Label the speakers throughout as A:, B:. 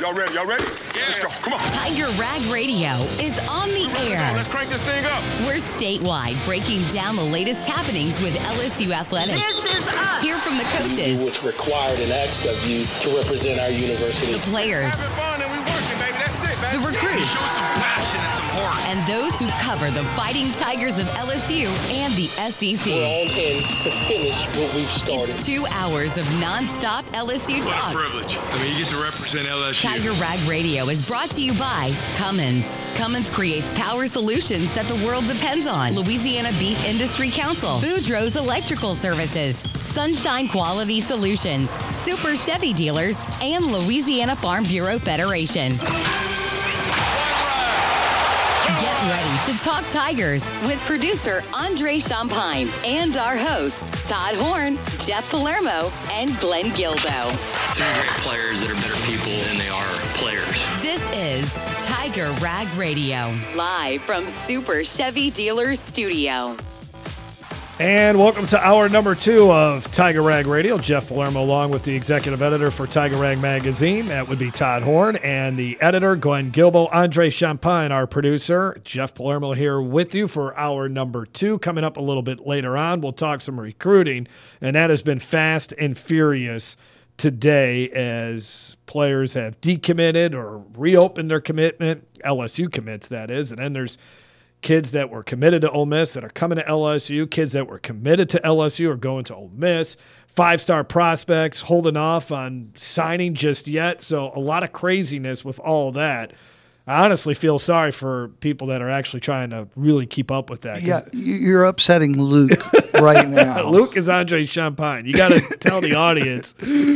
A: Y'all ready? Yeah. Let's go. Come on.
B: Tiger Rag Radio is on the air.
A: Let's crank this thing up.
B: We're statewide, breaking down the latest happenings with LSU athletics.
C: This is us.
B: Hear from the coaches.
D: What's required and asked of you to represent our university.
B: The players.
A: Having fun and we working, baby. That's it, baby.
B: The recruits.
A: Show some passion and some heart.
B: And those who cover the Fighting Tigers of LSU and the SEC.
D: We're on in to finish what we've started.
B: It's 2 hours of nonstop LSU
A: What
B: talk.
A: a privilege. I mean, you get to represent LSU.
B: Tiger Rag Radio is brought to you by Cummins. Cummins creates power solutions that the world depends on. Louisiana Beef Industry Council. Boudreaux's Electrical Services. Sunshine Quality Solutions. Super Chevy Dealers. And Louisiana Farm Bureau Federation. Get ready to talk Tigers with producer Andre Champagne and our hosts Todd Horn, Jeff Palermo, and Glenn Gilbo.
E: Three great players that are better people than they are players.
B: This is Tiger Rag Radio, live from Super Chevy Dealers Studio.
F: And welcome to hour number 2 of Tiger Rag Radio. Jeff Palermo along with the executive editor for Tiger Rag Magazine. That would be Todd Horn. And the editor, Glenn Gilbo. Andre Champagne, our producer. Jeff Palermo here with you for hour number 2. Coming up a little bit later on, we'll talk some recruiting. And that has been fast and furious today as players have decommitted or reopened their commitment. LSU commits, that is. And then there's kids that were committed to Ole Miss that are coming to LSU. Kids that were committed to LSU are going to Ole Miss. 5-star prospects holding off on signing just yet. So a lot of craziness with all of that. I honestly feel sorry for people that are actually trying to really keep up with that.
G: Yeah, you're upsetting Luke right now.
F: Luke is Andre Champagne. You got to tell the audience.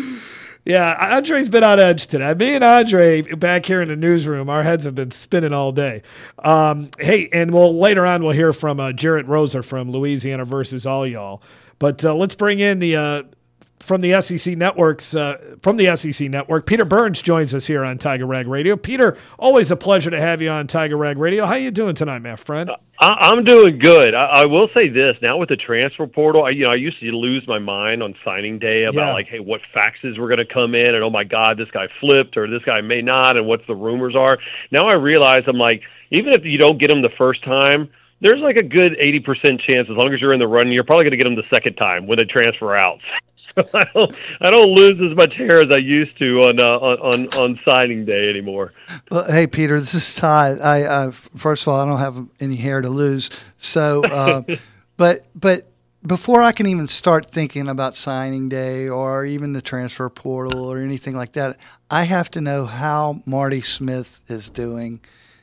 F: Yeah, Andre's been on edge today. Me and Andre back here in the newsroom, our heads have been spinning all day. Hey, and later on we'll hear from Jarrett Roser from Louisiana versus All Y'all. But let's bring in the from the SEC networks. From the SEC network, Peter Burns joins us here on Tiger Rag Radio. Peter, always a pleasure to have you on Tiger Rag Radio. How you doing tonight, my friend?
H: I'm doing good. I will say this now with the transfer portal. I used to lose my mind on signing day about hey, what faxes were going to come in, and oh my God, this guy flipped or this guy may not, and what's the rumors are. Now I realize I'm like, even if you don't get them the first time, there's like a good 80% chance as long as you're in the run, you're probably going to get them the second time when they transfer out. I don't lose as much hair as I used to on signing day anymore.
G: Well, hey Peter, this is Todd. I first of all, I don't have any hair to lose. So, but before I can even start thinking about signing day or even the transfer portal or anything like that, I have to know how Marty Smith is doing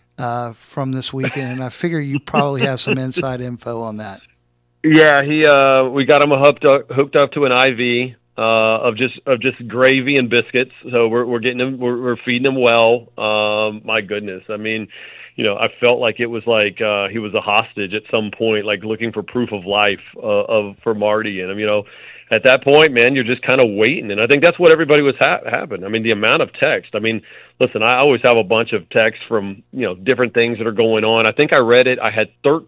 G: from this weekend, and I figure you probably have some inside info on that.
H: Yeah, we got him hooked up to an IV of just gravy and biscuits. So we're getting him, we're feeding him well. My goodness, I mean, I felt like it was like he was a hostage at some point, like looking for proof of life for Marty. And at that point, man, you're just kind of waiting. And I think that's what everybody was having. I mean, the amount of text. I mean, listen, I always have a bunch of texts from, different things that are going on. I think I read it. I had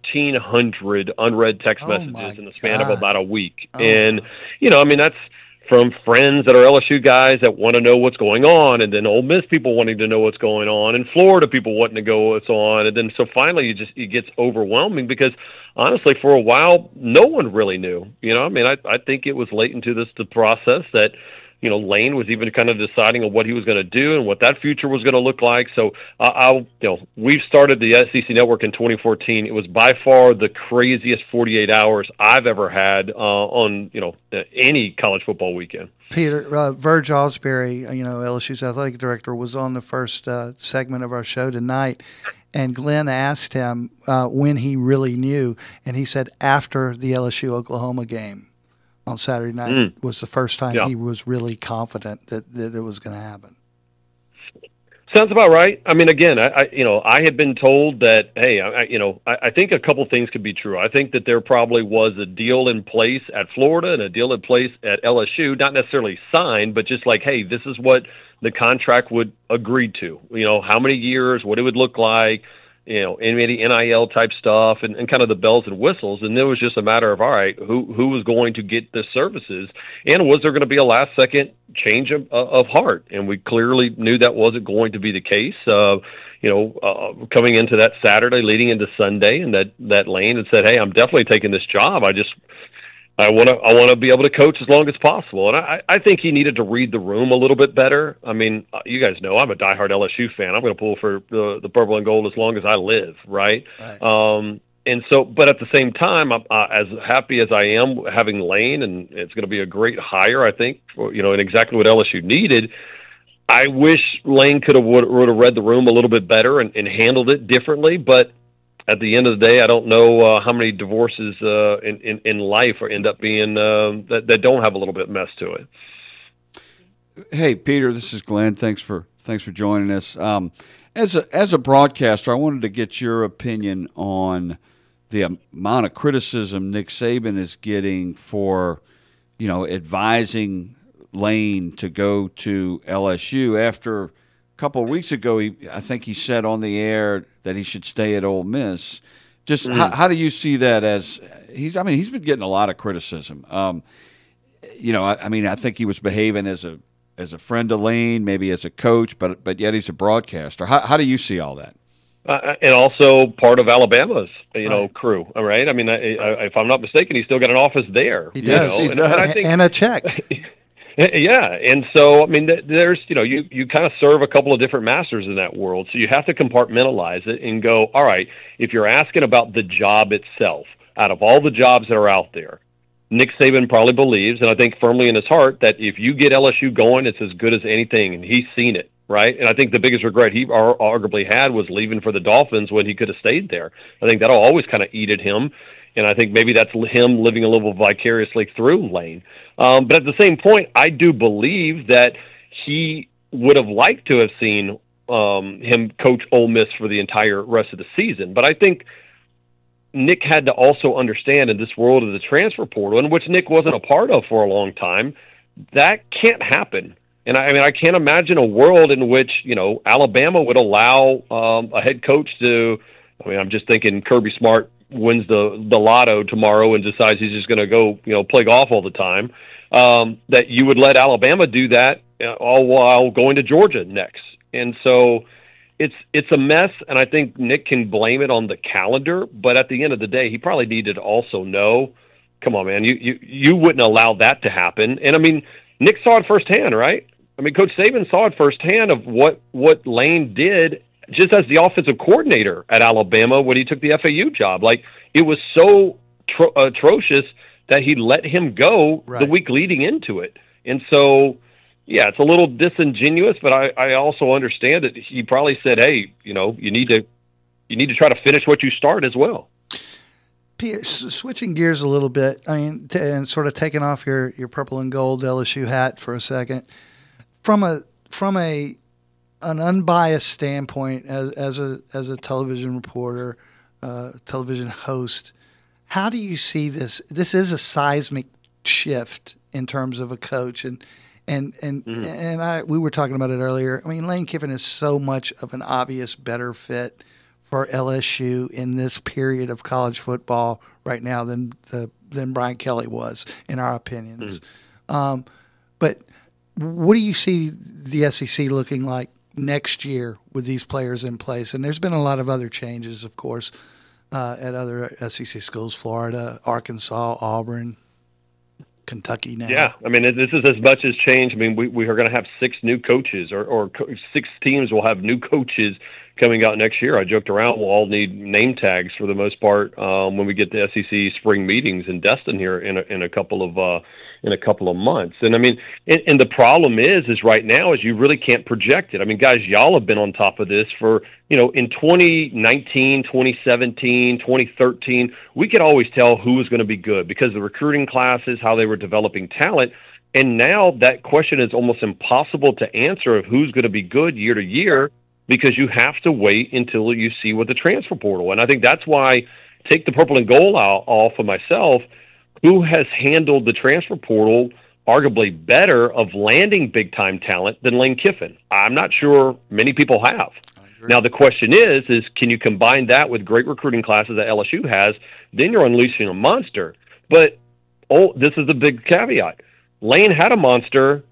H: 1,300 unread text messages in the span of about a week. Oh. And, I mean, that's from friends that are LSU guys that want to know what's going on, and then Ole Miss people wanting to know what's going on, and Florida people wanting to go what's on. And then so finally it gets overwhelming because honestly, for a while, no one really knew. I mean, I think it was late into the process that, Lane was even kind of deciding on what he was going to do and what that future was going to look like. So we've started the SEC Network in 2014. It was by far the craziest 48 hours I've ever had on, any college football weekend.
G: Peter, Verge Osbury, LSU's athletic director, was on the first segment of our show tonight. And Glenn asked him when he really knew, and he said after the LSU-Oklahoma game on Saturday night was the first time he was really confident that it was going to happen.
H: Sounds about right. I mean, again, I had been told that, hey, I think a couple things could be true. I think that there probably was a deal in place at Florida and a deal in place at LSU, not necessarily signed, but just like, hey, this is what the contract would agree to. How many years, what it would look like. any NIL type stuff and kind of the bells and whistles. And it was just a matter of, all right, who was going to get the services, and was there going to be a last second change of heart? And we clearly knew that wasn't going to be the case. Coming into that Saturday, leading into Sunday, and that Lane had said, hey, I'm definitely taking this job. I want to be able to coach as long as possible. And I think he needed to read the room a little bit better. I mean, you guys know I'm a diehard LSU fan. I'm going to pull for the purple and gold as long as I live, right? And so, but at the same time, I'm as happy as I am having Lane, and it's going to be a great hire, I think, and exactly what LSU needed. I wish Lane would have read the room a little bit better and handled it differently, but at the end of the day, I don't know how many divorces in life end up being that don't have a little bit of mess to it.
C: Hey, Peter, this is Glenn. Thanks for joining us. As a broadcaster, I wanted to get your opinion on the amount of criticism Nick Saban is getting for, advising Lane to go to LSU after. A couple of weeks ago, I think he said on the air that he should stay at Ole Miss. Just how do you see that? As he's been getting a lot of criticism. I think he was behaving as a friend of Lane, maybe as a coach, but yet he's a broadcaster. How do you see all that?
H: And also part of Alabama's crew. All right. I mean, if I'm not mistaken, he's still got an office there.
G: He does. And a check.
H: Yeah, and so I mean, there's you kind of serve a couple of different masters in that world, so you have to compartmentalize it and go, all right, if you're asking about the job itself, out of all the jobs that are out there, Nick Saban probably believes, and I think firmly in his heart, that if you get LSU going, it's as good as anything, and he's seen it, right? And I think the biggest regret he arguably had was leaving for the Dolphins when he could have stayed there. I think that'll always kind of eat at him. And I think maybe that's him living a little vicariously through Lane. But at the same point, I do believe that he would have liked to have seen him coach Ole Miss for the entire rest of the season. But I think Nick had to also understand, in this world of the transfer portal, in which Nick wasn't a part of for a long time, that can't happen. And I can't imagine a world in which, Alabama would allow a head coach to, I'm just thinking Kirby Smart wins the lotto tomorrow and decides he's just going to go, play golf all the time, that you would let Alabama do that all while going to Georgia next. And so it's a mess, and I think Nick can blame it on the calendar, but at the end of the day, he probably needed to also know, come on, man, you wouldn't allow that to happen. And, Nick saw it firsthand, right? Coach Saban saw it firsthand of what Lane did just as the offensive coordinator at Alabama when he took the FAU job. Like, it was so atrocious that he let him go the week leading into it. And so, yeah, it's a little disingenuous, but I also understand that he probably said, hey, you need to try to finish what you start as well.
G: Peter, switching gears a little bit, and sort of taking off your purple and gold LSU hat for a second, from an unbiased standpoint, as a television reporter, television host, how do you see this? This is a seismic shift in terms of a coach, and we were talking about it earlier. Lane Kiffin is so much of an obvious better fit for LSU in this period of college football right now than Brian Kelly was, in our opinions. But what do you see the SEC looking like next year with these players in place? And there's been a lot of other changes, of course, at other SEC schools, Florida, Arkansas, Auburn, Kentucky now. Yeah,
H: this is as much as change. We are going to have 6 new coaches, or 6 teams will have new coaches coming out next year. I joked around, we'll all need name tags for the most part when we get the SEC spring meetings in Destin here in a couple of months. And and the problem is right now is you really can't project it. Guys, y'all have been on top of this for, in 2019, 2017, 2013, we could always tell who was going to be good because the recruiting classes, how they were developing talent. And now that question is almost impossible to answer of who's going to be good year to year, because you have to wait until you see what the transfer portal. And I think that's why, take the purple and gold off of myself, who has handled the transfer portal arguably better of landing big-time talent than Lane Kiffin? I'm not sure many people have. Now the question is can you combine that with great recruiting classes that LSU has? Then you're unleashing a monster. But this is a big caveat. Lane had a monster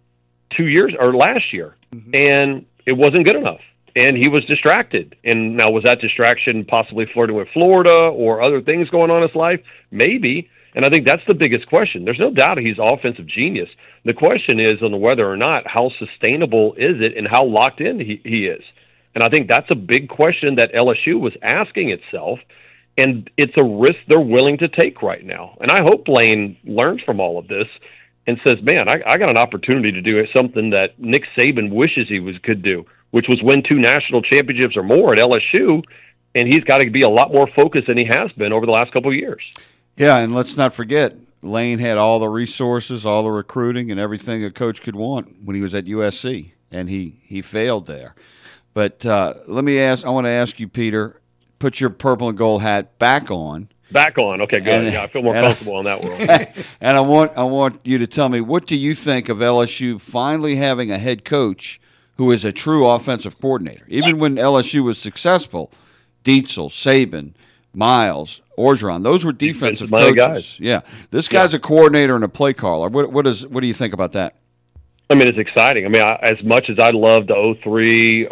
H: last year, and it wasn't good enough. And he was distracted. And now, was that distraction possibly flirting with Florida or other things going on in his life? Maybe. And I think that's the biggest question. There's no doubt he's an offensive genius. The question is on whether or not, how sustainable is it and how locked in he is. And I think that's a big question that LSU was asking itself. And it's a risk they're willing to take right now. And I hope Lane learns from all of this and says, man, I got an opportunity to do something that Nick Saban wishes he could do, which was win 2 national championships or more at LSU, and he's got to be a lot more focused than he has been over the last couple of years.
C: Yeah, and let's not forget, Lane had all the resources, all the recruiting, and everything a coach could want when he was at USC, and he failed there. But I want to ask you, Peter, put your purple and gold hat back on.
H: Back on. Okay, good. I feel more comfortable in that world.
C: And I want you to tell me, what do you think of LSU finally having a head coach who is a true offensive coordinator? Even when LSU was successful, Dietzel, Saban, Miles, Orgeron, those were defensive coaches. Guys. Yeah, this guy's a coordinator and a play caller. What do you think about that?
H: I mean, it's exciting. I mean, as much as I love the 03,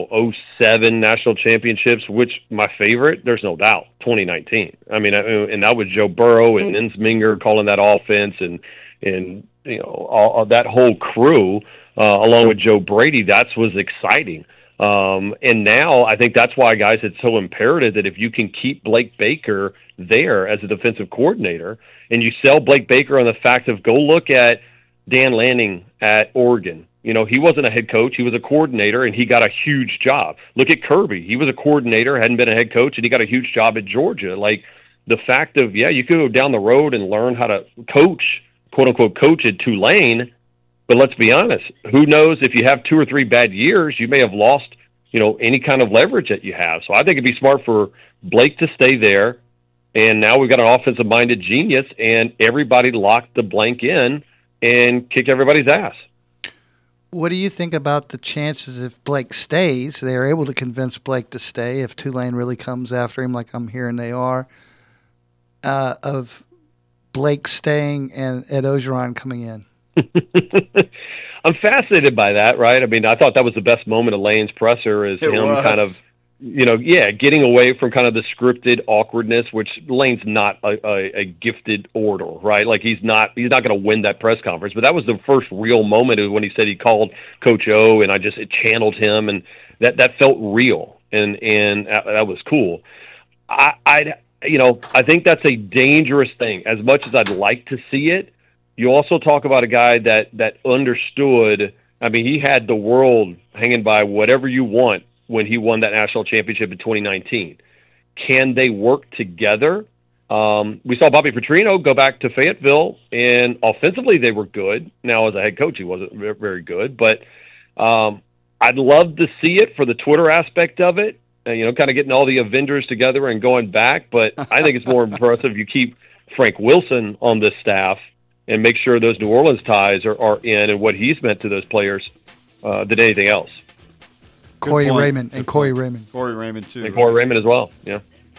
H: 07 national championships, which my favorite, there's no doubt, 2019. I mean, and that was Joe Burrow and Ensminger calling that offense, and all that whole crew, along with Joe Brady. That was exciting. And now I think that's why, guys, it's so imperative that if you can keep Blake Baker there as a defensive coordinator, and you sell Blake Baker on the fact of go look at Dan Lanning at Oregon. He wasn't a head coach. He was a coordinator, and he got a huge job. Look at Kirby. He was a coordinator, hadn't been a head coach, and he got a huge job at Georgia. Like, the fact of, you could go down the road and learn how to coach, quote-unquote, coach at Tulane, but let's be honest. Who knows, if you have 2 or 3 bad years, you may have lost, any kind of leverage that you have. So I think it'd be smart for Blake to stay there, and now we've got an offensive-minded genius, and everybody locked the blank in and kick everybody's ass.
G: What do you think about the chances if Blake stays? They're able to convince Blake to stay if Tulane really comes after him, like I'm hearing they are, of Blake staying and Ed Orgeron coming in.
H: I'm fascinated by that, right? I mean, I thought that was the best moment of Lane's presser is kind of, getting away from kind of the scripted awkwardness, which Lane's not a gifted orator, right? Like he's not going to win that press conference, but that was the first real moment when he said he called Coach O, and it channeled him, and that felt real, and that was cool. I think that's a dangerous thing. As much as I'd like to see it, you also talk about a guy that understood. I mean, he had the world hanging by whatever you want when he won that national championship in 2019. Can they work together? We saw Bobby Petrino go back to Fayetteville, and offensively they were good. Now, as a head coach, he wasn't very good, but I'd love to see it for the Twitter aspect of it, and, kind of getting all the Avengers together and going back. But I think it's more impressive you keep Frank Wilson on this staff and make sure those New Orleans ties are in and what he's meant to those players than anything else.
G: Corey Raymond and Corey Raymond.
C: Corey Raymond, too.
H: And Corey Raymond as well, yeah.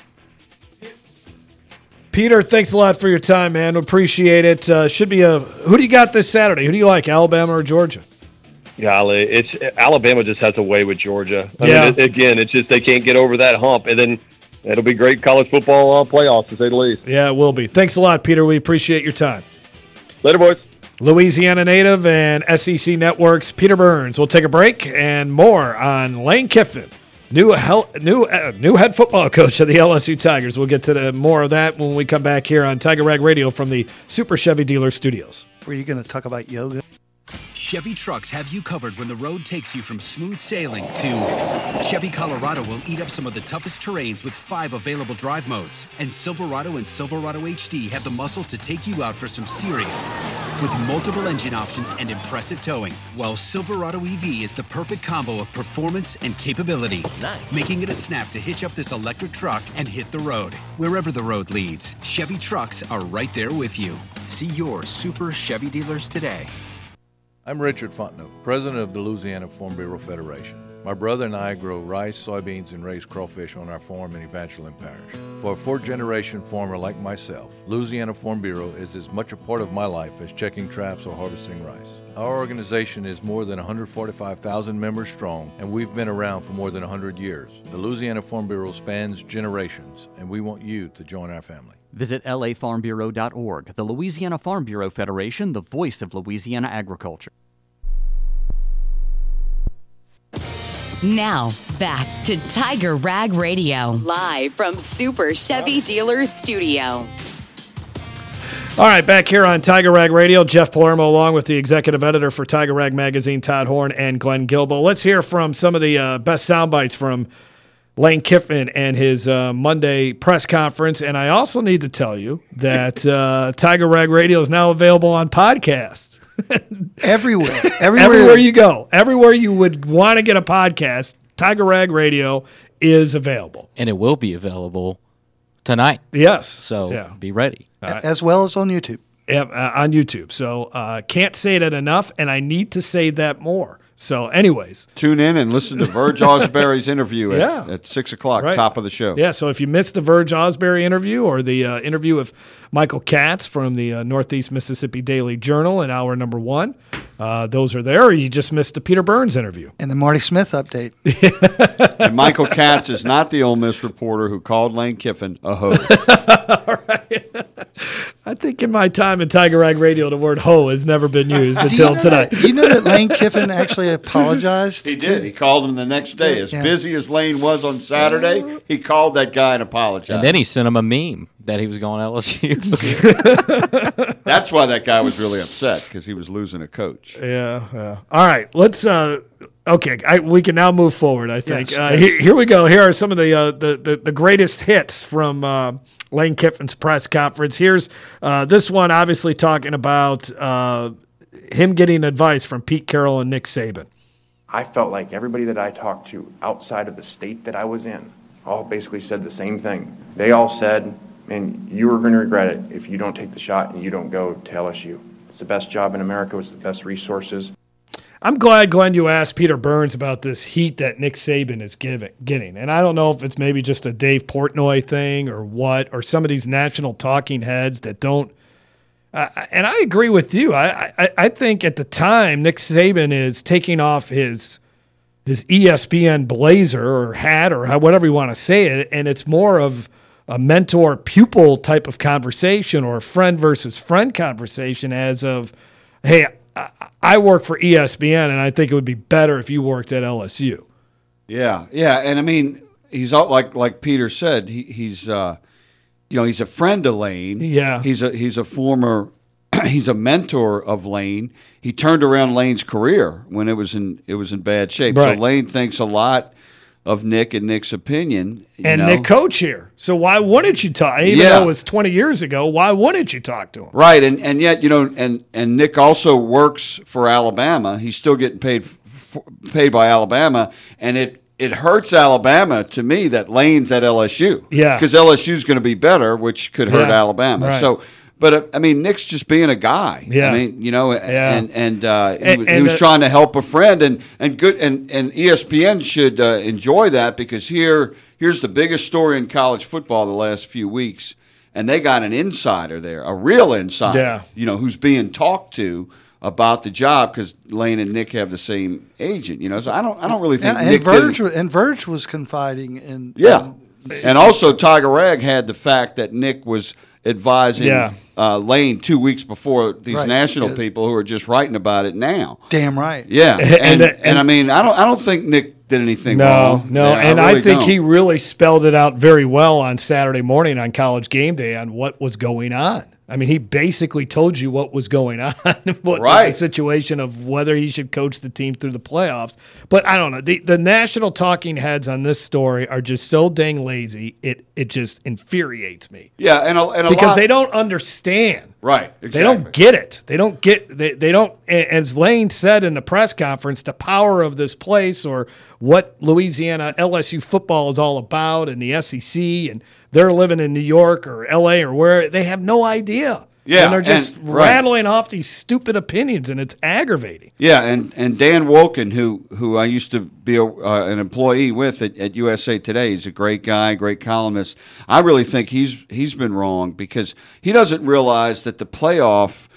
F: Peter, thanks a lot for your time, man. Appreciate it. Who do you got this Saturday? Who do you like, Alabama or Georgia?
H: Golly, Alabama just has a way with Georgia. I mean, again, it's just they can't get over that hump, and then it'll be great college football playoffs, to say the least.
F: Yeah, it will be. Thanks a lot, Peter. We appreciate your time.
H: Later, boys.
F: Louisiana native and SEC Network's Peter Burns. We'll take a break and more on Lane Kiffin, new head football coach of the LSU Tigers. We'll get to more of that when we come back here on Tiger Rag Radio from the Super Chevy Dealer Studios.
G: Were you going to talk about yoga?
I: Chevy trucks have you covered when the road takes you from smooth sailing to Chevy Colorado will eat up some of the toughest terrains with 5 available drive modes. And Silverado and Silverado HD have the muscle to take you out for some serious with multiple engine options and impressive towing. While Silverado EV is the perfect combo of performance and capability, making it a snap to hitch up this electric truck and hit the road. Wherever the road leads, Chevy trucks are right there with you. See your Super Chevy dealers today.
J: I'm Richard Fontenot, president of the Louisiana Farm Bureau Federation. My brother and I grow rice, soybeans, and raise crawfish on our farm in Evangeline Parish. For a fourth-generation farmer like myself, Louisiana Farm Bureau is as much a part of my life as checking traps or harvesting rice. Our organization is more than 145,000 members strong, and we've been around for more than 100 years. The Louisiana Farm Bureau spans generations, and we want you to join our family.
K: Visit lafarmbureau.org. The Louisiana Farm Bureau Federation, the voice of Louisiana agriculture.
B: Now, back to Tiger Rag Radio, live from Super Chevy Dealers Studio.
F: All right, back here on Tiger Rag Radio, Jeff Palermo along with the executive editor for Tiger Rag Magazine, Todd Horn, and Glenn Guilbeau. Let's hear from some of the best sound bites from Lane Kiffin and his Monday press conference. And I also need to tell you that Tiger Rag Radio is now available on podcast. Everywhere you go, everywhere you would want to get a podcast, Tiger Rag Radio is available,
L: and it will be available tonight.
F: Yes,
L: so be ready,
G: as well as on YouTube.
F: Yeah, on YouTube. So can't say that enough, and I need to say that more. So, anyways,
C: tune in and listen to Verge Osbury's interview at 6 o'clock, top of the show.
F: Yeah, so if you missed the Verge Osbury interview or the interview with Michael Katz from the Northeast Mississippi Daily Journal in hour number 1, those are there. Or you just missed the Peter Burns interview.
G: And the Marty Smith update.
C: And Michael Katz is not the Ole Miss reporter who called Lane Kiffin a hoe.
F: All right. I think in my time in Tiger Rag Radio, the word hoe has never been used until tonight.
G: Do you know that Lane Kiffin actually apologized?
C: He did. He called him the next day. As busy as Lane was on Saturday, he called that guy and apologized.
L: And then he sent him a meme that he was going to LSU.
C: That's why that guy was really upset, because he was losing a coach.
F: Yeah. All right. Let's we can now move forward, I think.
G: Yes.
F: Here we go. Here are some of the greatest hits from Lane Kiffin's press conference. Here's this one, obviously talking about him getting advice from Pete Carroll and Nick Saban.
M: I felt like everybody that I talked to outside of the state that I was in all basically said the same thing. They all said, man, you are going to regret it if you don't take the shot and you don't go to LSU. It's the best job in America. It's the best resources.
F: I'm glad, Glenn, you asked Peter Burns about this heat that Nick Saban is getting. And I don't know if it's maybe just a Dave Portnoy thing or what, or some of these national talking heads that don't. And I agree with you. I think at the time, Nick Saban is taking off his ESPN blazer or hat or whatever you want to say it, and it's more of a mentor-pupil type of conversation or a friend versus friend conversation as of, hey, I work for ESPN, and I think it would be better if you worked at LSU.
C: Yeah, and I mean, he's like Peter said, he's a friend of Lane.
F: Yeah,
C: he's a former, he's a mentor of Lane. He turned around Lane's career when it was in bad shape.
F: Right.
C: So Lane thinks a lot of Nick and Nick's opinion.
F: Nick coach here. So why wouldn't you talk? Even though it was 20 years ago, why wouldn't you talk to him?
C: Right, and yet, and Nick also works for Alabama. He's still getting paid by Alabama, and it hurts Alabama to me that Lane's at LSU. Yeah. Because LSU's going to be better, which could hurt Alabama. Right. So, but I mean, Nick's just being a guy. Yeah. I mean, he was trying to help a friend, and ESPN should enjoy that, because here's the biggest story in college football the last few weeks, and they got an insider there, a real insider, who's being talked to about the job, because Lane and Nick have the same agent, So I don't really think Nick
G: Verge was confiding in.
C: Yeah, and also Tiger Rag had the fact that Nick was advising Lane 2 weeks before these national people who are just writing about it now.
G: Damn right.
C: Yeah, and I mean, I don't think Nick did anything wrong.
F: No, and I think he really spelled it out very well on Saturday morning on College Game Day on what was going on. I mean, he basically told you what was going on, what the situation of whether he should coach the team through the playoffs. But I don't know. The national talking heads on this story are just so dang lazy. It just infuriates me.
C: Yeah, and
F: because they don't understand.
C: Right. Exactly.
F: They don't get it. They don't. As Lane said in the press conference, the power of this place, or what Louisiana LSU football is all about, and the SEC, and they're living in New York or LA or where, they have no idea.
C: Yeah,
F: and they're just
C: right.
F: rattling off these stupid opinions, and it's aggravating.
C: Yeah, and Dan Woken, who I used to be an employee with at USA Today, he's a great guy, great columnist. I really think he's been wrong because he doesn't realize that the playoffs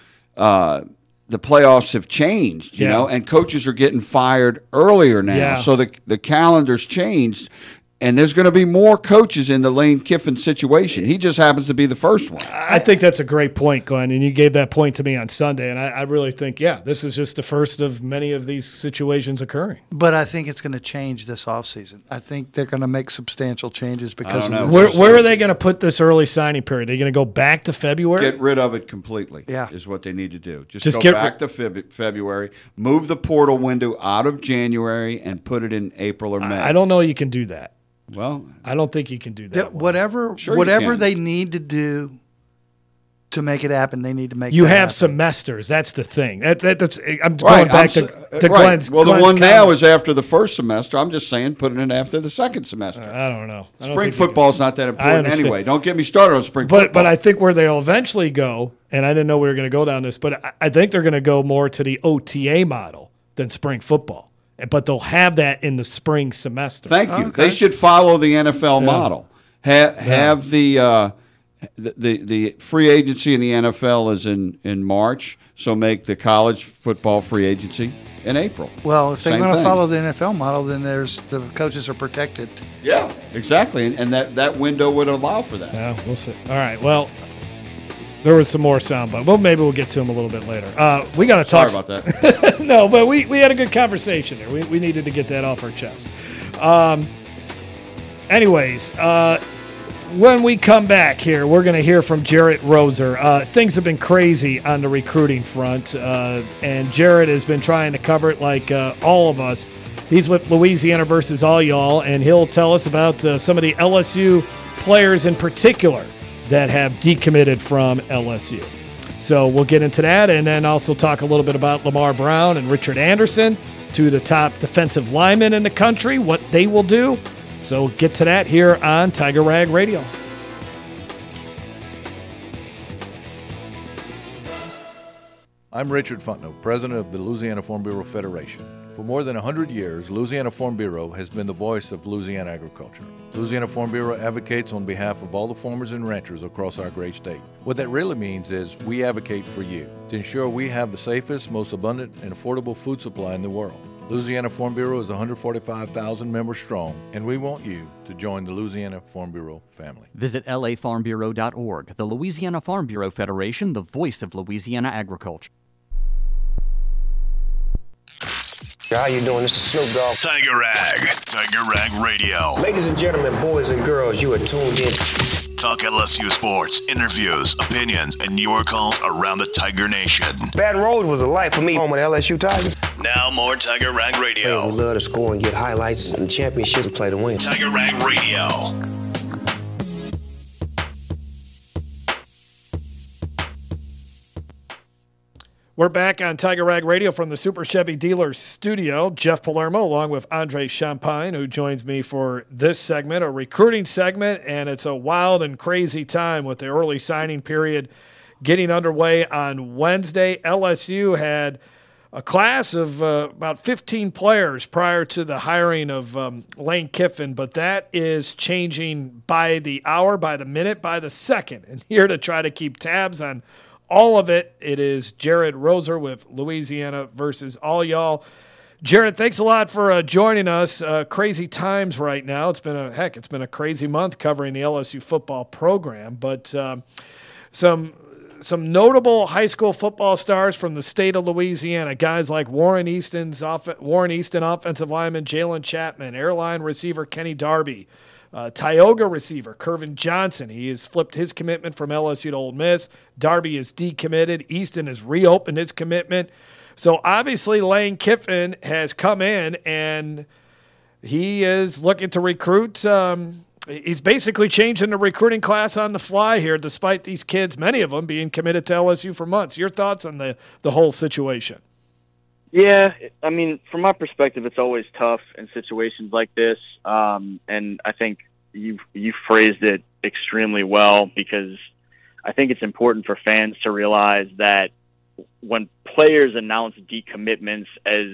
C: have changed, you know, and coaches are getting fired earlier now.
F: Yeah.
C: So the calendar's changed. And there's going to be more coaches in the Lane Kiffin situation. He just happens to be the first one.
F: I think that's a great point, Glenn, and you gave that point to me on Sunday, and I really think, this is just the first of many of these situations occurring.
G: But I think it's going to change this offseason. I think they're going to make substantial changes because of
F: Where
G: this.
F: are they going to put this early signing period? Are they going to go back to February?
C: Get rid of it completely is what they need to do. Just go back to February, move the portal window out of January, and put it in April or May.
F: I don't know you can do that.
C: Well,
F: I don't think you can do that.
G: Whatever they need to do to make it happen, they need to make.
F: You
G: that
F: have
G: happen.
F: semesters. That's the thing. That's. I'm going back to Glenn's.
C: Well, the
F: Glenn's
C: one now
F: comment.
C: is after the first semester. I'm just saying, put it in after the second semester.
F: I don't know.
C: Spring football's not that
F: I
C: important
F: understand.
C: anyway. Don't get me started on spring football.
F: But I think where they'll eventually go, and I didn't know we were going to go down this, but I think they're going to go more to the OTA model than spring football. But they'll have that in the spring semester.
C: Thank you. Okay. They should follow the NFL model. Have the free agency in the NFL is in March, so make the college football free agency in April.
G: Well, if they're
C: Same
G: going to
C: thing.
G: follow the NFL model, then the coaches are protected.
C: Yeah, exactly, and that window would allow for that.
F: Yeah, we'll see. All right, well, there was some more sound, but maybe we'll get to them a little bit later. We got to talk.
C: Sorry about that.
F: No, but we had a good conversation there. We needed to get that off our chest. Anyways, when we come back here, we're going to hear from Jarrett Roser. Things have been crazy on the recruiting front, and Jarrett has been trying to cover it like all of us. He's with Louisiana versus all y'all, and he'll tell us about some of the LSU players in particular that have decommitted from LSU. So we'll get into that, and then also talk a little bit about Lamar Brown and Richard Anderson, two of the top defensive linemen in the country, what they will do. So get to that here on Tiger Rag Radio.
J: I'm Richard Fontenot, president of the Louisiana Farm Bureau Federation. For more than 100 years, Louisiana Farm Bureau has been the voice of Louisiana agriculture. Louisiana Farm Bureau advocates on behalf of all the farmers and ranchers across our great state. What that really means is we advocate for you to ensure we have the safest, most abundant, and affordable food supply in the world. Louisiana Farm Bureau is 145,000 members strong, and we want you to join the Louisiana Farm Bureau family.
K: Visit lafarmbureau.org. The Louisiana Farm Bureau Federation, the voice of Louisiana agriculture.
N: How you doing? This is Snoop Dogg.
O: Tiger Rag Radio.
N: Ladies and gentlemen, boys and girls, you are tuned in.
O: Talk LSU sports, interviews, opinions, and your calls around the Tiger Nation.
N: Baton Rouge was a life for me, home with LSU Tigers.
O: Now more Tiger Rag Radio.
N: We love to score and get highlights and championships and play to win.
O: Tiger Rag Radio.
F: We're back on Tiger Rag Radio from the Super Chevy Dealers studio. Jeff Palermo along with Andre Champagne, who joins me for this segment, a recruiting segment, and it's a wild and crazy time with the early signing period getting underway on Wednesday. LSU had a class of about 15 players prior to the hiring of Lane Kiffin, but that is changing by the hour, by the minute, by the second. And here to try to keep tabs on all of it, it is Jarrett Roser with Louisiana versus all y'all. Jarrett, thanks a lot for joining us. Crazy times right now. It's been a crazy month covering the LSU football program, but some notable high school football stars from the state of Louisiana, guys like Warren Easton offensive lineman Jalen Chapman, airline receiver Kenny Darby, Tioga receiver Kervin Johnson. He has flipped his commitment from LSU to Ole Miss. Darby is decommitted. Easton has reopened his commitment. So obviously Lane Kiffin has come in and he is looking to recruit. He's basically changing the recruiting class on the fly here, despite these kids, many of them, being committed to LSU for months. Your thoughts on the whole situation?
P: Yeah, I mean, from my perspective, it's always tough in situations like this, and I think you phrased it extremely well because I think it's important for fans to realize that when players announce decommitments as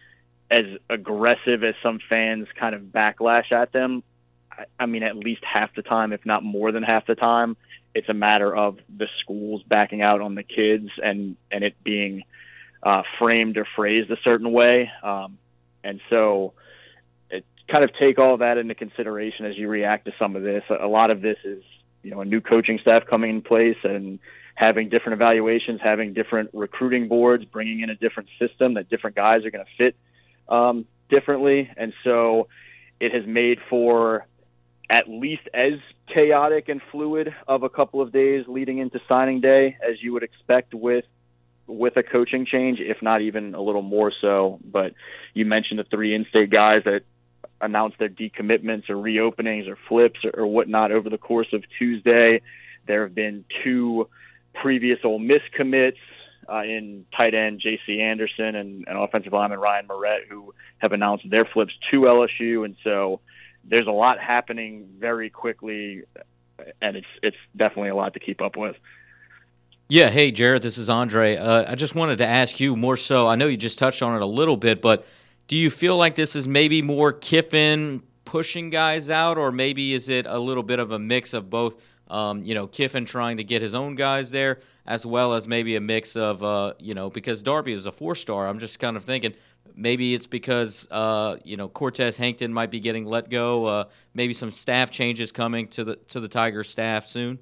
P: aggressive as some fans kind of backlash at them, I mean, at least half the time, if not more than half the time, it's a matter of the schools backing out on the kids and it being framed or phrased a certain way. And so kind of take all that into consideration as you react to some of this. A lot of this is, a new coaching staff coming in place and having different evaluations, having different recruiting boards, bringing in a different system that different guys are going to fit differently. And so it has made for at least as chaotic and fluid of a couple of days leading into signing day as you would expect with a coaching change, if not even a little more so. But you mentioned the 3 in-state guys that announced their decommitments or reopenings or flips or whatnot over the course of Tuesday. There have been 2 previous Ole Miss commits in tight end J.C. Anderson and offensive lineman Ryan Moret, who have announced their flips to LSU. And so there's a lot happening very quickly, and it's definitely a lot to keep up with.
L: Yeah, hey, Jarrett, this is Andre. I just wanted to ask you more so, I know you just touched on it a little bit, but do you feel like this is maybe more Kiffin pushing guys out, or maybe is it a little bit of a mix of both, Kiffin trying to get his own guys there, as well as maybe a mix of, because Darby is a 4-star, I'm just kind of thinking maybe it's because, Cortez Hankton might be getting let go, maybe some staff changes coming to the Tigers staff soon?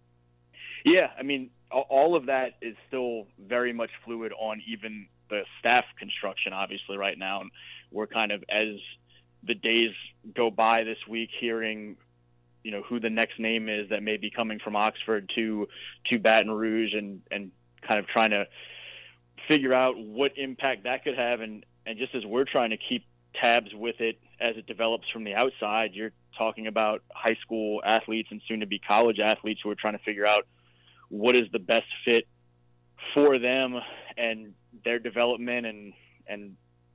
P: Yeah, I mean, all of that is still very much fluid on even the staff construction, obviously, right now. And we're kind of, as the days go by this week, hearing, who the next name is that may be coming from Oxford to Baton Rouge and kind of trying to figure out what impact that could have. And just as we're trying to keep tabs with it as it develops from the outside, you're talking about high school athletes and soon to be college athletes who are trying to figure out what is the best fit for them and their development and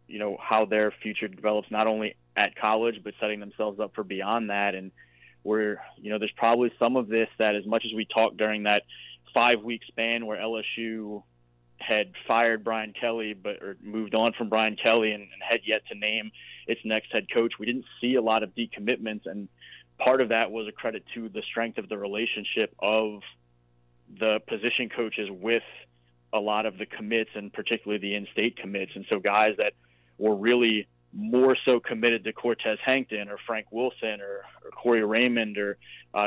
P: how their future develops, not only at college, but setting themselves up for beyond that. And there's probably some of this that, as much as we talked during that 5-week span where LSU had fired Brian Kelly, or moved on from Brian Kelly and had yet to name its next head coach, we didn't see a lot of decommitments. And part of that was a credit to the strength of the relationship of the position coaches with a lot of the commits, and particularly the in-state commits. And so guys that were really more so committed to Cortez Hankton or Frank Wilson or Corey Raymond or,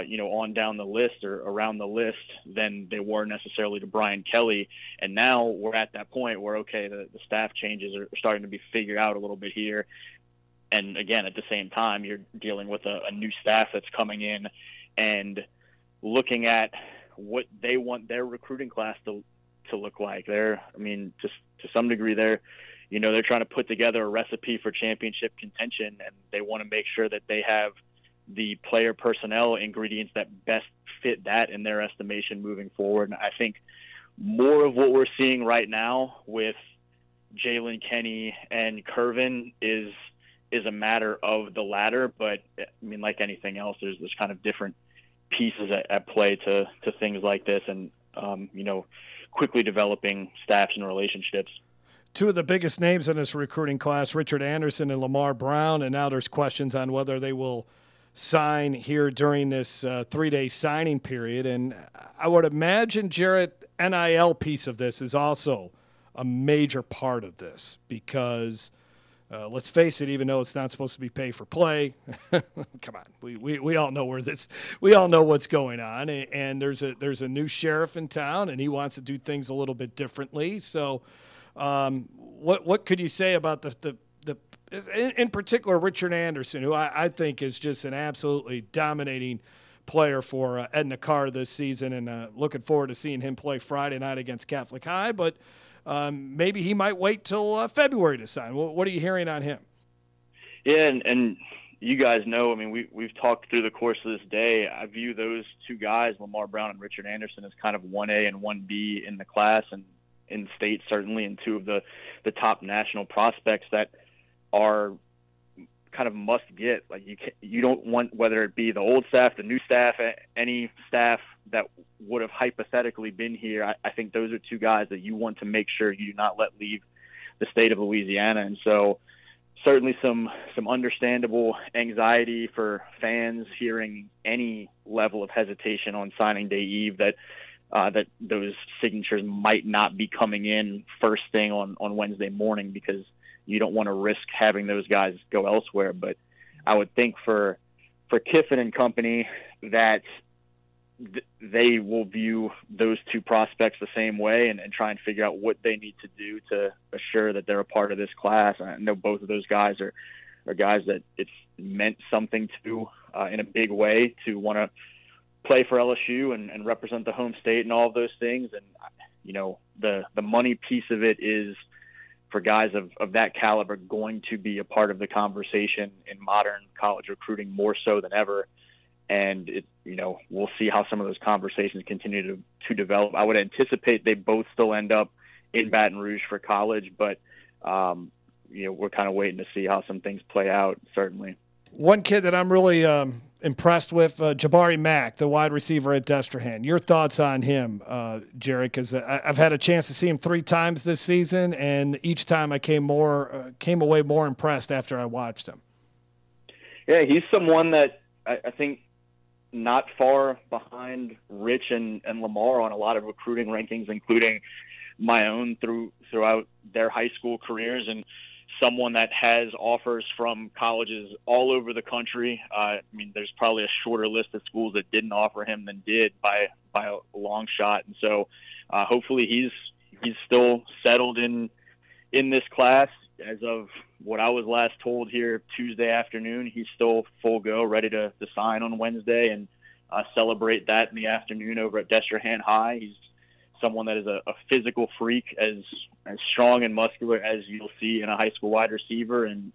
P: on down the list or around the list than they were necessarily to Brian Kelly. And now we're at that point where, okay, the staff changes are starting to be figured out a little bit here. And again, at the same time, you're dealing with a new staff that's coming in and looking at what they want their recruiting class to look like. Just to some degree, they're trying to put together a recipe for championship contention, and they want to make sure that they have the player personnel ingredients that best fit that in their estimation moving forward. And I think more of what we're seeing right now with Jalen Kenny and Curvin is a matter of the latter. But like anything else, there's kind of different pieces at play to things like this, and quickly developing staffs and relationships.
F: 2 of the biggest names in this recruiting class, Richard Anderson and Lamar Brown, and now there's questions on whether they will sign here during this 3-day signing period. And I would imagine, Jarrett, NIL piece of this is also a major part of this because let's face it, even though it's not supposed to be pay for play, come on, we all know we all know what's going on, and there's a new sheriff in town, and he wants to do things a little bit differently. So, what could you say about in particular Richard Anderson, who I think is just an absolutely dominating player for Edna Carr this season, and looking forward to seeing him play Friday night against Catholic High, but. Maybe he might wait till February to sign. What are you hearing on him?
P: Yeah, and you guys know, we've talked through the course of this day. I view those 2 guys, Lamar Brown and Richard Anderson, as kind of 1A and 1B in the class and in state, certainly, and 2 of the top national prospects that are kind of must get. Like you don't want, whether it be the old staff, the new staff, any staff that would have hypothetically been here, I think those are two guys that you want to make sure you do not let leave the state of Louisiana. And so certainly some understandable anxiety for fans hearing any level of hesitation on signing day eve that those signatures might not be coming in first thing on Wednesday morning, because you don't want to risk having those guys go elsewhere. But I would think for Kiffin and company that they will view those two prospects the same way and try and figure out what they need to do to assure that they're a part of this class. And I know both of those guys are guys that it's meant something to in a big way to want to play for LSU and represent the home state and all of those things. And, you know, the money piece of it is, for guys of that caliber, going to be a part of the conversation in modern college recruiting more so than ever. And we'll see how some of those conversations continue to develop. I would anticipate they both still end up in Baton Rouge for college, but we're kind of waiting to see how some things play out. Certainly,
F: one kid that I'm really impressed with, Jabari Mack, the wide receiver at Destrehan. Your thoughts on him, Jared? Because I've had a chance to see him 3 times this season, and each time I came away more impressed after I watched him.
P: Yeah, he's someone that I think not far behind Rich and Lamar on a lot of recruiting rankings, including my own throughout their high school careers, and someone that has offers from colleges all over the country. I mean, there's probably a shorter list of schools that didn't offer him than did by a long shot. And so hopefully he's still settled in this class. As of what I was last told here Tuesday afternoon, he's still full go, ready to sign on Wednesday and celebrate that in the afternoon over at Destrehan High. He's someone that is a physical freak, as strong and muscular as you'll see in a high school wide receiver, and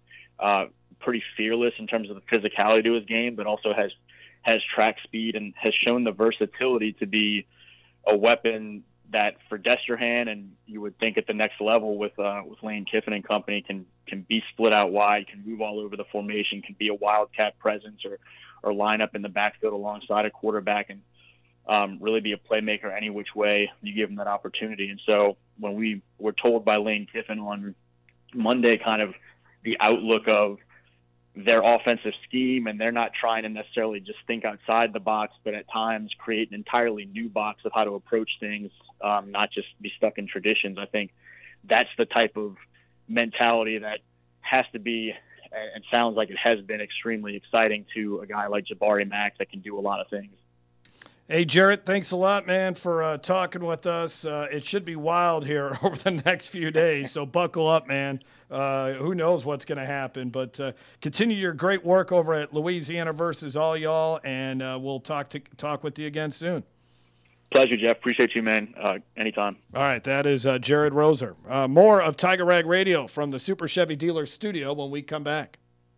P: pretty fearless in terms of the physicality to his game, but also has track speed and has shown the versatility to be a weapon that for Destrehan, and you would think at the next level with Lane Kiffin and company, can be split out wide, can move all over the formation, can be a wildcat presence or line up in the backfield alongside a quarterback, and really be a playmaker any which way you give him that opportunity. And so when we were told by Lane Kiffin on Monday kind of the outlook of their offensive scheme, and they're not trying to necessarily just think outside the box, but at times create an entirely new box of how to approach things, not just be stuck in traditions. I think that's the type of mentality that has to be, and sounds like it has been, extremely exciting to a guy like Jabari Mack that can do a lot of things.
F: Hey, Jarrett, thanks a lot, man, for talking with us. It should be wild here over the next few days, so buckle up, man. Who knows what's going to happen, but continue your great work over at Louisiana versus all y'all, and we'll talk with you again soon.
P: Pleasure, Jeff. Appreciate you, man. Anytime.
F: All right, that is Jared Roser. More of Tiger Rag Radio from the Super Chevy Dealer Studio when we come back.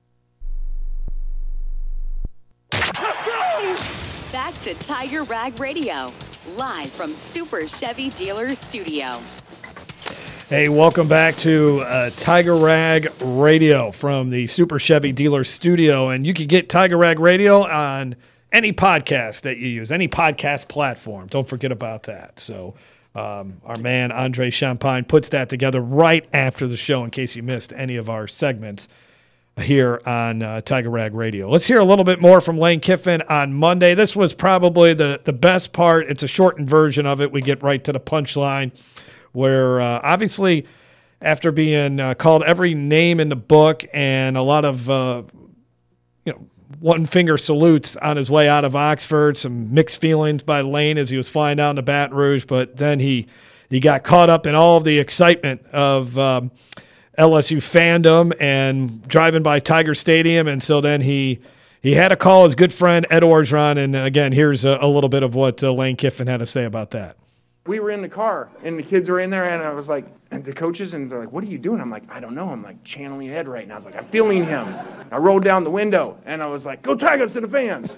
B: Back to Tiger Rag Radio, live from Super Chevy Dealers Studio.
F: Hey, welcome back to Tiger Rag Radio from the Super Chevy Dealers Studio. And you can get Tiger Rag Radio on any podcast that you use, any podcast platform. Don't forget about that. So our man, Andre Champagne, puts that together right after the show in case you missed any of our segments here on Tiger Rag Radio. Let's hear a little bit more from Lane Kiffin on Monday. This was probably the best part. It's a shortened version of it. We get right to the punchline where obviously after being called every name in the book and a lot of one-finger salutes on his way out of Oxford, some mixed feelings by Lane as he was flying down to Baton Rouge, but then he got caught up in all of the excitement of LSU fandom and driving by Tiger Stadium, and so then he had to call his good friend Ed Orgeron, and again, here's a little bit of what Lane Kiffin had to say about that.
Q: We were in the car, and the kids were in there, and I was like, and the coaches, and they're like, what are you doing? I'm like, I don't know. I'm like channeling Ed right now. I was like, I'm feeling him. I rolled down the window, and I was like, go Tigers to the fans.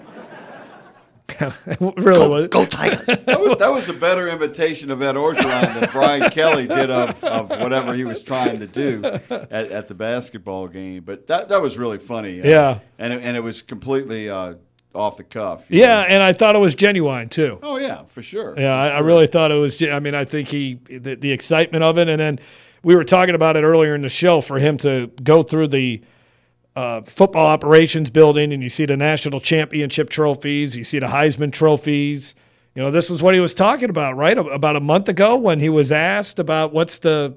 F: Really
G: go Tigers.
C: That was a better imitation of Ed Orgeron than Brian Kelly did of whatever he was trying to do at the basketball game. But that was really funny.
F: Yeah.
C: And it was completely off the cuff.
F: Yeah, and I thought it was genuine too.
C: Oh yeah, for sure.
F: Yeah, I really thought it was. I mean, I think the excitement of it, and then we were talking about it earlier in the show. For him to go through the football operations building, and you see the national championship trophies, you see the Heisman trophies. You know, this is what he was talking about, right? About a month ago when he was asked about what are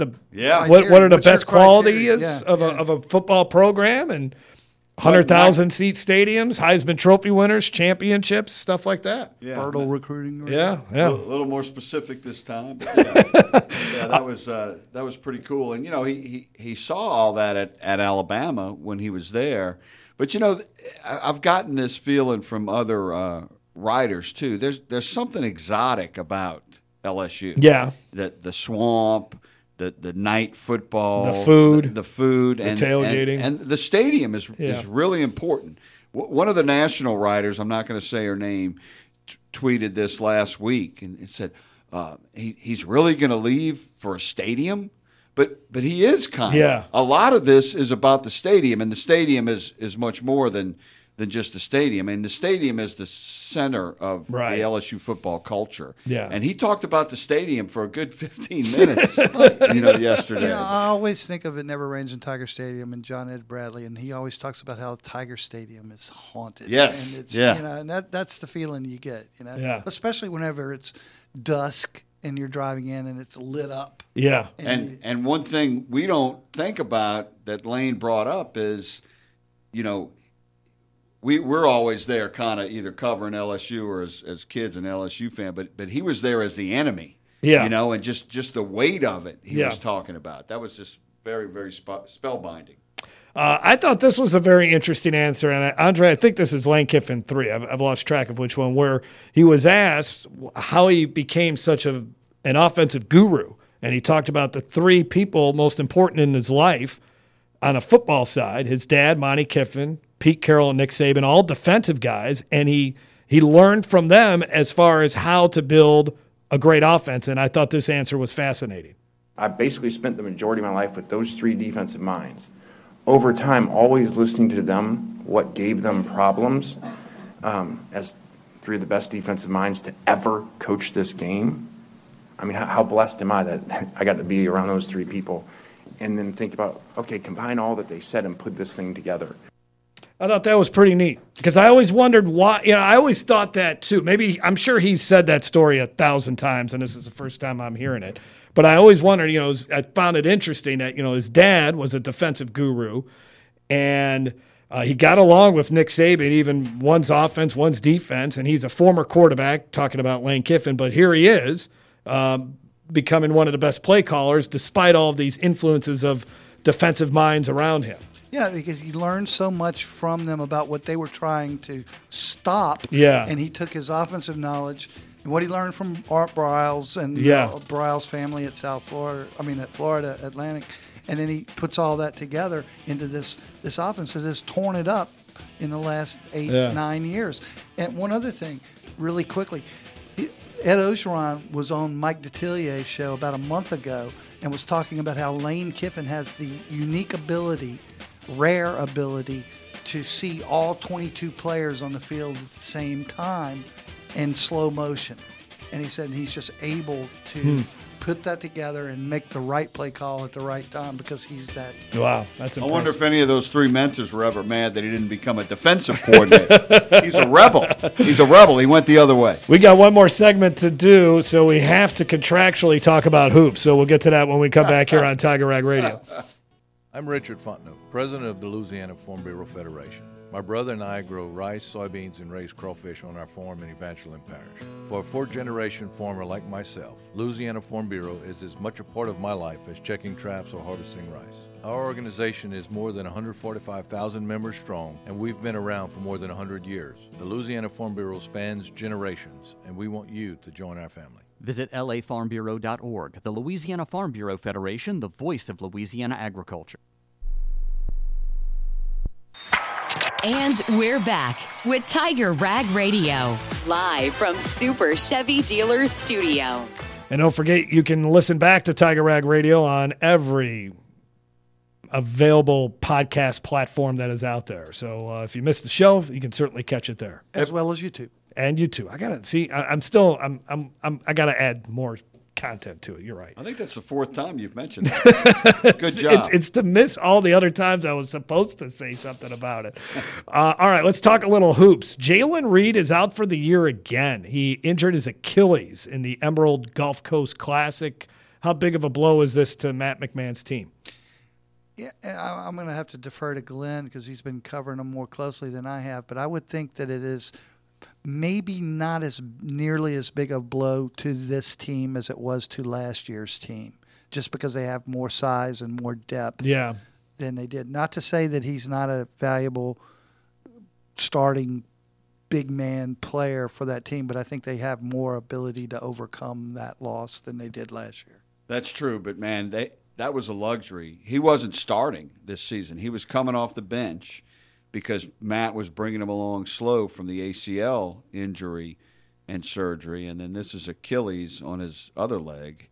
F: the best qualities of a football program, and 100,000 seat stadiums, Heisman Trophy winners, championships, stuff like that.
C: Yeah,
G: Fertile recruiting.
F: Yeah.
C: A little more specific this time. But yeah, that was pretty cool. And you know, he saw all that at Alabama when he was there. But you know, I've gotten this feeling from other writers too. There's something exotic about LSU.
F: Yeah.
C: The swamp, the night football,
F: the food,
C: and
F: tailgating,
C: and the stadium is really important. One of the national writers, I'm not going to say her name, tweeted this last week, and it said he's really going to leave for a stadium, but he is kind of.
F: Yeah.
C: A lot of this is about the stadium, and the stadium is much more than just a stadium. And the stadium is the center of the LSU football culture.
F: Yeah.
C: And he talked about the stadium for a good 15 minutes, yesterday.
G: You know, I always think of It Never Rains in Tiger Stadium and John Ed Bradley, and he always talks about how Tiger Stadium is haunted.
C: Yes.
G: And it's,
C: yeah.
G: You know, and that's the feeling you get, you know,
F: Yeah.
G: especially whenever it's dusk and you're driving in and it's lit up.
F: Yeah.
C: And one thing we don't think about that Lane brought up is, you know, we're always there kind of either covering LSU or as kids an LSU fan, but he was there as the enemy.
F: Yeah.
C: You know, and just the weight of it he
F: Yeah.
C: was talking about. That was just very, very spellbinding.
F: I thought this was a very interesting answer. And Andre, I think this is Lane Kiffin 3. I've lost track of which one, where he was asked how he became such an offensive guru. And he talked about the three people most important in his life on a football side: his dad, Monty Kiffin, Pete Carroll, and Nick Saban, all defensive guys. And he learned from them as far as how to build a great offense. And I thought this answer was fascinating.
M: I basically spent the majority of my life with those three defensive minds. Over time, always listening to them, what gave them problems, as three of the best defensive minds to ever coach this game. I mean, how blessed am I that I got to be around those three people, and then think about, okay, combine all that they said and put this thing together.
F: I thought that was pretty neat because I always wondered why. You know, I always thought that too. Maybe I'm sure he's said that story 1,000 times, and this is the first time I'm hearing it. But I always wondered. You know, I found it interesting that his dad was a defensive guru, and he got along with Nick Saban, even one's offense, one's defense, and he's a former quarterback. Talking about Lane Kiffin, but here he is becoming one of the best play callers, despite all of these influences of defensive minds around him.
G: Yeah, because he learned so much from them about what they were trying to stop.
F: Yeah.
G: And he took his offensive knowledge and what he learned from Art Briles and Briles' family at Florida Atlantic, and then he puts all that together into this offense that has torn it up in the last 9 years. And one other thing, really quickly, Ed Ogeron was on Mike Detilier's show about a month ago and was talking about how Lane Kiffin has the unique ability, rare ability, to see all 22 players on the field at the same time in slow motion. And he said he's just able to put that together and make the right play call at the right time because he's that.
F: Wow, that's impressive.
C: I wonder if any of those three mentors were ever mad that he didn't become a defensive coordinator. He's a rebel. He's a rebel. He went the other way.
F: We got one more segment to do, so we have to contractually talk about hoops. So we'll get to that when we come back here on Tiger Rag Radio.
J: I'm Richard Fontenot, president of the Louisiana Farm Bureau Federation. My brother and I grow rice, soybeans, and raise crawfish on our farm in Evangeline Parish. For a fourth-generation farmer like myself, Louisiana Farm Bureau is as much a part of my life as checking traps or harvesting rice. Our organization is more than 145,000 members strong, and we've been around for more than 100 years. The Louisiana Farm Bureau spans generations, and we want you to join our family.
K: Visit lafarmbureau.org. The Louisiana Farm Bureau Federation, the voice of Louisiana agriculture.
B: And we're back with Tiger Rag Radio, live from Super Chevy Dealers Studio.
F: And don't forget, you can listen back to Tiger Rag Radio on every available podcast platform that is out there. So if you missed the show, you can certainly catch it there,
G: as well as YouTube.
F: And YouTube. I gotta see. I gotta add more content to it. You're right.
C: I think that's the fourth time you've mentioned that. Good job.
F: It's to miss all the other times I was supposed to say something about it. All right, let's talk a little hoops. Jalen Reed is out for the year again. He injured his Achilles in the Emerald Gulf Coast Classic. How big of a blow is this to Matt McMahon's team?
G: Yeah, I'm going to have to defer to Glenn because he's been covering them more closely than I have, but I would think that it is maybe not as nearly as big a blow to this team as it was to last year's team, just because they have more size and more depth than they did. Not to say that he's not a valuable starting big man player for that team, but I think they have more ability to overcome that loss than they did last year.
C: That's true, but, man, that was a luxury. He wasn't starting this season. He was coming off the bench because Matt was bringing him along slow from the ACL injury and surgery, and then this is Achilles on his other leg.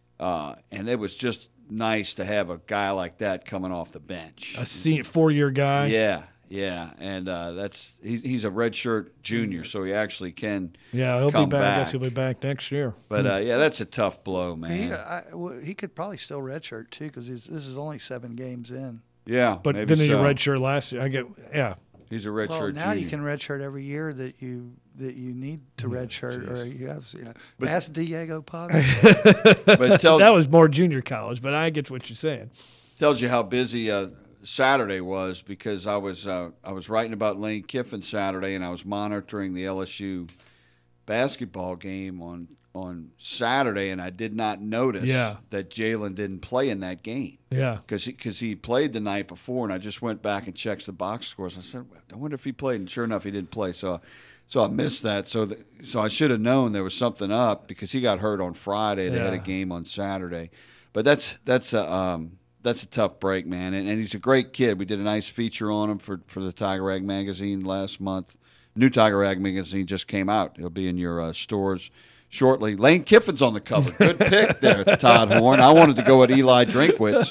C: And it was just nice to have a guy like that coming off the bench.
F: A 4-year guy.
C: Yeah, and he's a redshirt junior, so he actually can
F: he'll
C: come
F: be back. I
C: back.
F: guess he'll be back next year.
C: But, that's a tough blow, man.
G: He could probably still redshirt, too, because this is only 7 games in.
C: Yeah,
F: but
C: maybe
F: didn't he
C: so.
F: redshirt last year?
C: He's a redshirt
G: Well, now
C: junior.
G: you can redshirt every year that you need to redshirt, or you have. Ask Diego Paz.
C: But
F: that was more junior college, but I get what you're saying.
C: Tells you how busy Saturday was because I was writing about Lane Kiffin Saturday, and I was monitoring the LSU basketball game on Saturday, and I did not notice that Jalen didn't play in that game.
F: Yeah,
C: because he played the night before, and I just went back and checked the box scores. I said, I wonder if he played, and sure enough, he didn't play. So I missed that. So I should have known there was something up because he got hurt on Friday. They had a game on Saturday, but that's a tough break, man. And he's a great kid. We did a nice feature on him for the Tiger Rag magazine last month. New Tiger Rag magazine just came out. It'll be in your stores shortly. Lane Kiffin's on the cover. Good pick there, Todd Horn. I wanted to go with Eli Drinkwitz.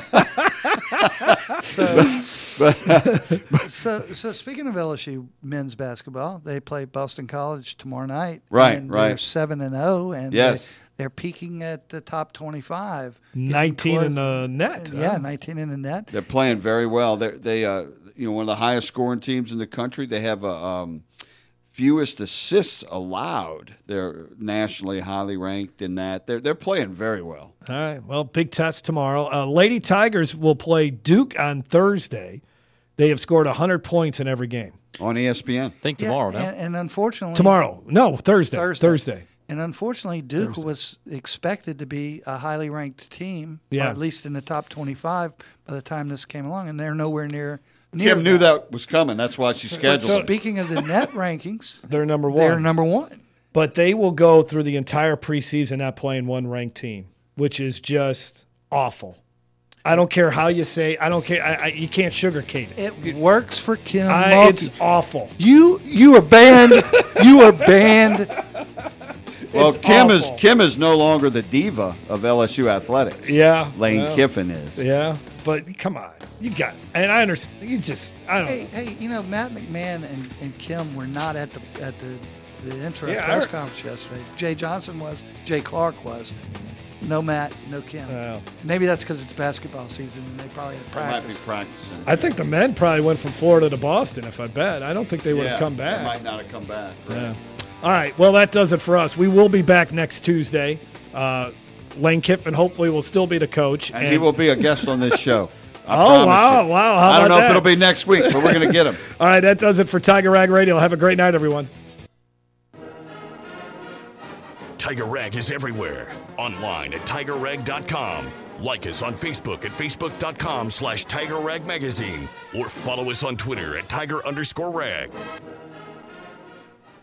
G: So speaking of LSU men's basketball, they play Boston College tomorrow night.
C: Right.
G: They're 7-0, and
C: yes.
G: They're peaking at the top 25.
F: 19 in the net.
G: Yeah, 19 in the net.
C: They're playing very well. They one of the highest scoring teams in the country. They have fewest assists allowed. They're nationally highly ranked in that. They're playing very well.
F: All right. Well, big test tomorrow. Lady Tigers will play Duke on Thursday. They have scored 100 points in every game.
C: On ESPN.
L: I think tomorrow, no?
G: And unfortunately.
F: Tomorrow. No, Thursday.
G: And unfortunately, Duke was expected to be a highly ranked team, or at least in the top 25 by the time this came along, and they're nowhere near
C: Kim knew that was coming. That's why she scheduled it.
G: Speaking of the net rankings,
F: they're number one.
G: They're number one.
F: But they will go through the entire preseason not playing one ranked team, which is just awful. I don't care how you say. I don't care. You can't sugarcoat it.
G: It works for Kim.
F: It's awful.
G: You are banned. You are banned.
C: Well, Kim is no longer the diva of LSU athletics.
F: Yeah,
C: Lane Kiffin is.
F: Yeah, but come on, you got it. And I understand. I don't know.
G: Hey, Matt McMahon and Kim were not at the intro press conference yesterday. Jay Johnson was. Jay Clark was. No Matt, no Kim. Maybe that's because it's basketball season and they probably had practice.
C: They might be practicing.
F: I think the men probably went from Florida to Boston, if I bet. I don't think they would have come back.
C: They might not have come back. Right?
F: Yeah. All right. Well, that does it for us. We will be back next Tuesday. Lane Kiffin hopefully will still be the coach.
C: And he will be a guest on this show.
F: Wow. How
C: I don't know
F: about
C: if it'll be next week, but we're going to get him.
F: All right. That does it for Tiger Rag Radio. Have a great night, everyone.
R: Tiger Rag is everywhere. Online at TigerRag.com. Like us on Facebook at Facebook.com/Tiger Rag Magazine. Or follow us on Twitter at Tiger_Rag.